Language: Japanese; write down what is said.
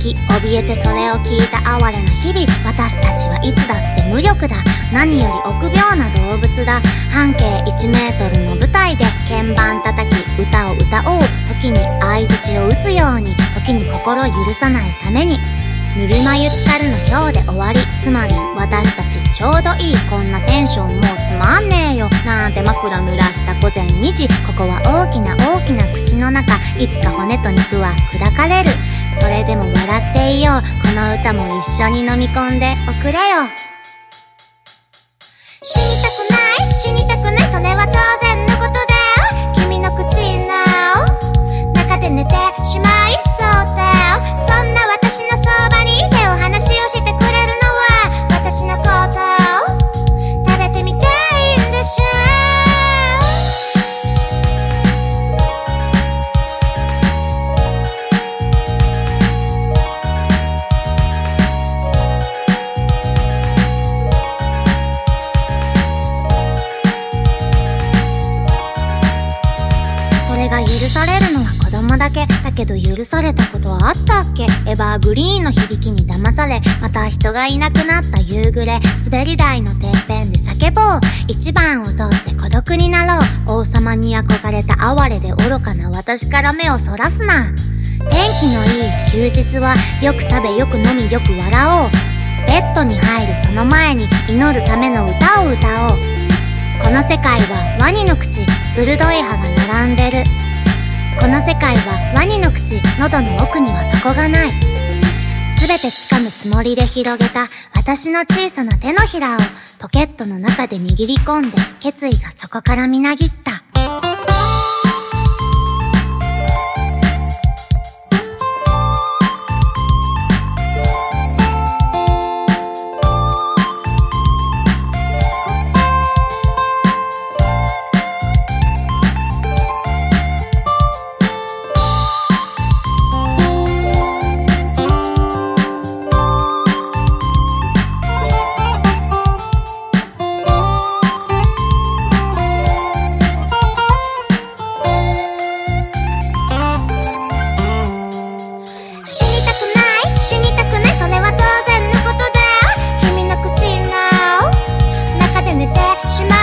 時怯えてそれを聞いた哀れな日々、私たちはいつだって無力だ。何より臆病な動物だ。半径1メートルの舞台で鍵盤叩き歌を歌おう。時に相槌を打つように、時に心許さないために。ぬるま湯浸かるの今日で終わり。つまり私たちちょうどいい。こんなテンションもうつまんねえよなんて枕濡らした午前2時。ここは大きな大きな口の中。いつか骨と肉は砕かれる。それでも笑っていよう。この歌も一緒に飲み込んでおくれよ。死にたくない死にたくない、それは当然のことだよ。君の口の中で寝てしまいそうだよ。そんな私のそばにいてお話をしてくれるのは私のことを食べてみたいんでしょ。それが許されるのは子供だけだけど、許されたことはあったっけ。エバーグリーンの響きに騙され、また人がいなくなった夕暮れ。滑り台のてっぺんで叫ぼう。一番を取って孤独になろう。王様に憧れた哀れで愚かな私から目をそらすな。天気のいい休日はよく食べよく飲みよく笑おう。ベッドに入るその前に祈るための歌を歌おう。この世界はワニの口、鋭い歯が並んでる。この世界はワニの口、喉の奥には底がない。すべて掴むつもりで広げた私の小さな手のひらをポケットの中で握り込んで、決意がそこからみなぎった。しま